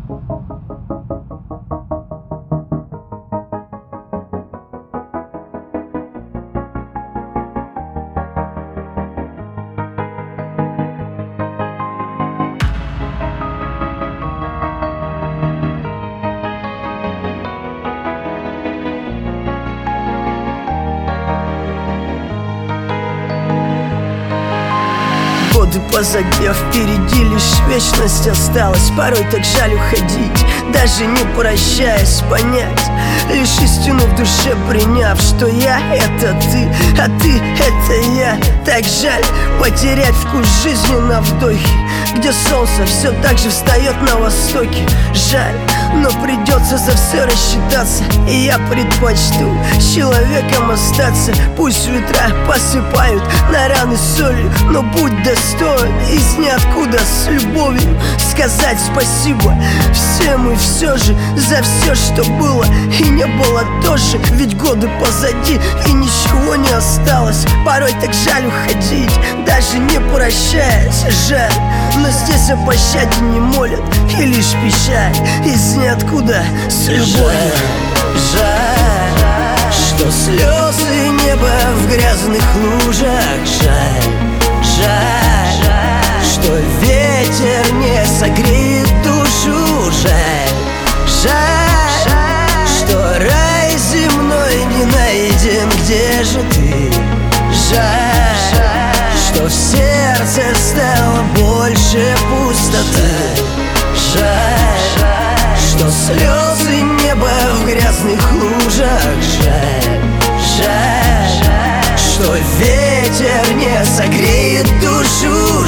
Годы позади, а впереди лишь вечность осталась. Порой так жаль уходить, даже не прощаясь, понять лишь истину в душе приняв, что я — это ты, а ты — это я. Так жаль потерять вкус жизни на вдохе, где солнце все так же встает на востоке. Жаль, но придется за все рассчитаться, и я предпочту с человеком остаться. Пусть ветра посыпают на раны солью, но будь достоин из ниоткуда с любовью сказать спасибо всем и все же за все, что было и не было тоже. Ведь годы позади и ничего не осталось. Порой так жаль уходить, даже не прощаясь. Жаль, но здесь о пощаде не молят, и лишь печаль из ниоткуда с любовью. Жаль, что слезы неба в грязных лужах. Жаль, что ветер не согреет душу. Жаль, что рай земной не найден. Где же ты? Жаль, что в сердце стало больше пустоты. Жаль, что слезы неба в грязных лужах. Жаль, что ветер не согреет душу.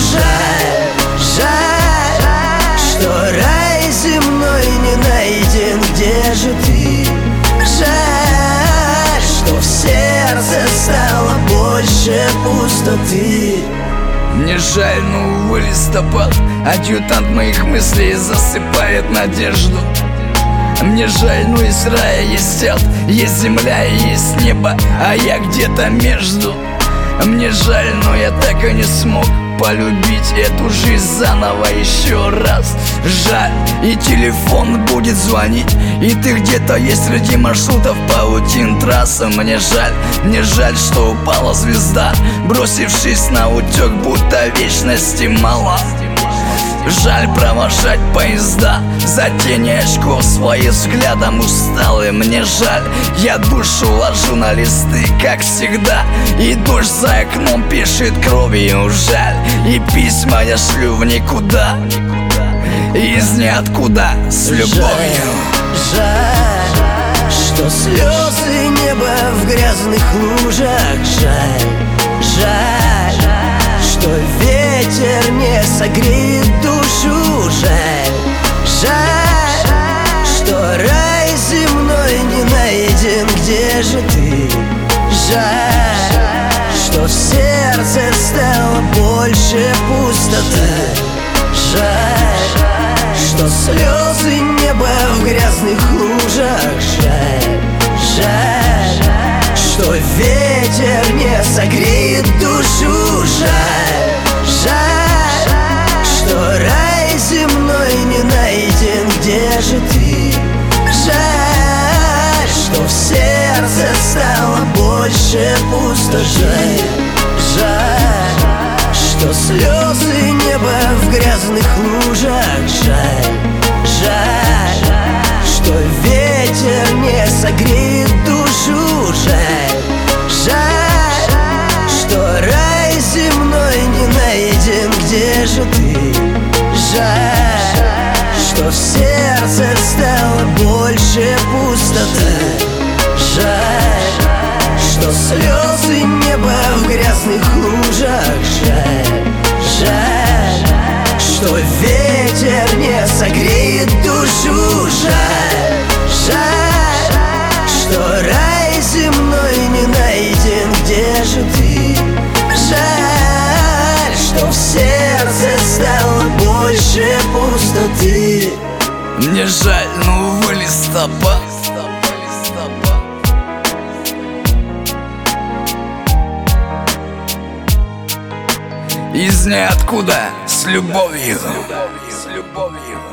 Жаль, что рай земной не найден. Где же ты? Жаль, что в сердце стало больше пустоты. Мне жаль, но увы, листопад, адъютант моих мыслей засыпает надежду. Мне жаль, но из рая есть ад, есть земля и есть небо, а я где-то между. Мне жаль, но я так и не смог полюбить эту жизнь заново еще раз. Жаль, и телефон будет звонить, и ты где-то есть среди маршрутов паутин трассы. Мне жаль, что упала звезда, бросившись на утек, будто вечности мало. Жаль провожать поезда, за тени очков своим взглядом усталый. Мне жаль, я душу ложу на листы, как всегда, и дождь за окном пишет кровью. Жаль, и письма я шлю в никуда, из ниоткуда с любовью. Жаль, что слезы неба в грязных лужах. Жаль, что ветер не согреет душу. Жаль, что рай земной не найден. Где же ты? Жаль, что в сердце стало больше пустоты. Жаль, что слезы неба в грязных лужах. Жаль, что ветер не согреет душу. Жаль, что рай земной не найден. Где же ты? Жаль, что в сердце стало больше пустоты. Жаль, что слезы неба в грязных лужах. Жаль, что ветер не согреет душу. Жаль, что рай земной не найден. Где же ты? Жаль, что в сердце стало больше пустоты. Жаль, что слезы неба в грязных лужах. Жаль, что ветер не согреет душу. Жаль, что рай земной не найден. Где же ты? Жаль, что в сердце стало больше пустоты. Мне жаль, но увы, листопад. Из ниоткуда с любовью.